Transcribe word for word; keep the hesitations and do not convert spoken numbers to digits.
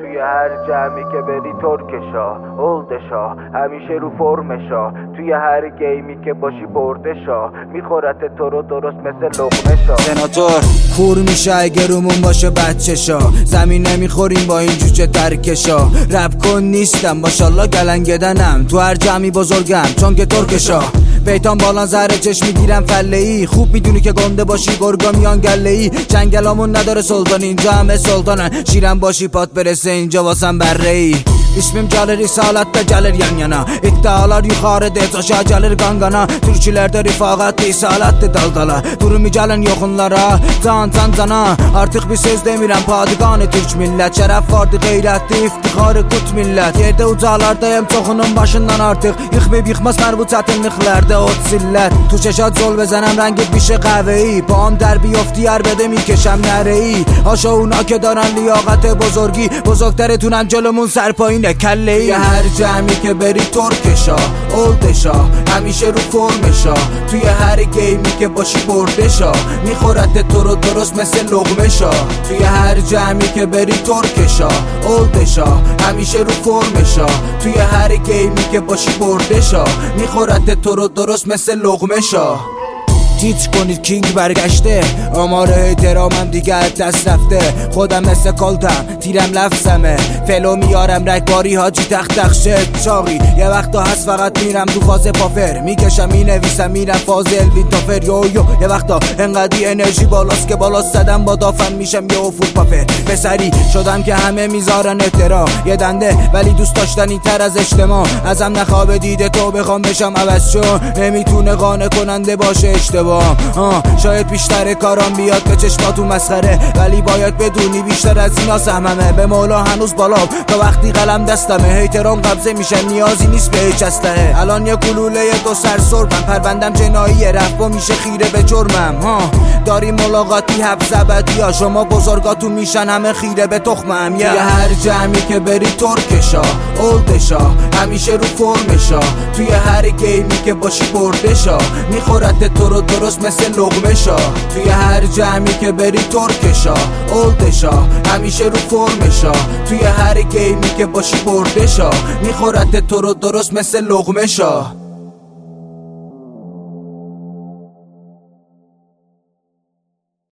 توی هر جمعی که بری ترکشا اولدشا، همیشه رو فرمشا، توی هر گیمی که باشی بردشا، میخورت تو رو درست مثل لقمشا. سناتور کور میشه اگه رومون باشه بچه‌شا، زمین نمیخوریم با این جوجه ترکشا. رپ کن نیستم ماشالله گلنگدنم، تو هر جمعی بزرگم چون که ترکشا. بیتان بالان زهر چشم میگیرم فله ای، خوب میدونی که گنده باشی گرگا میان گله ای. جنگلامون نداره سلطان، اینجا همه سلطانن، شیرم باشی پات برسه اینجا واسم بره ای. İsmim gelir risalatte gelir yan yana, İddialar yukarıda taşa gelir gangana. Türkçülerde rifaqat risalatdı dalgala, Durumu gelin yoxunlara can can cana. Artık bir söz demirəm padiganı Türk millət, Şərəf vardı qeyrətli iftiharı qut millət. Yerdə ucalardayım çoxunun başından artıq, Yıxmayıb yıxmaz mər bu çətinliklərdə ot zillət. Türkçə zol بزنم رنگ بیشه قهوه‌ای، با هم در بیفتی عربده میکشم نره‌ای. هاشا اونا که دارن لیاقت بزرگی، بزرگترتونن جلومون سرپایین کله ای. هر جمعی که بری ترکشا اولدشا، همیشه رو فرمشا، توی هر گیمی که باشی بردشا، میخورت تو رو درست مثل لقمشا. توی هر جمعی که بری ترکشا اولدشا، همیشه رو فرمشا، توی هر گیمی که باشی بردشا، میخورت تو رو درست مثل لقمشا. تیچ کنید کینگ برگشته، آمار احترامم دیگه دست رفته. خودم مثل کلتم تیرم لفظمه، فلو میارم رگباری حاجی تخت تخشه چاقی. یه وقتا هست فقط میرم تو فاز پافر، میکشم مینویسم میرم فاز الوین تافر. یو یو یه وقتا انقدی انرژی بالاست که بالاست زدم با دافن میشم یه افول پافر. پسری شدم که همه میذارن احترام، یه دنده ولی دوست داشتنی تر از اجتماع. ازم نخواب دیده تو بخوام بشم عوض شو، نمیتونه قانع کننده باشه اشتباه. آه شاید بیشتر کارام بیاد به چشماتون مسخره، ولی باید بدونی بیشتر از اینا سهممه. به مولا هنوز بالام تا وقتی قلم دستمه، هیترام قبضه میشن نیازی نیست به هیچ اسلحه. الان یه کلوله دو سر سربم، پروندم جناییه رفت میشه خیره به جرمم. ها داری ملاقاتی حبس ابدی ها، شما بزرگاتون میشن همه خیره به تخمم. یه هر جمعی که بری ترکشا اولدشا، همیشه رو فرمشا، توی هر گیمی که باشی بردشا، میخورت تو رو درست مثل لقمشا. توی هر جمعی که بری ترکشا اولدشا، همیشه رو فرمشا، توی هر گیمی که باشی بردشا، میخورت تو رو درست مثل لقمشا.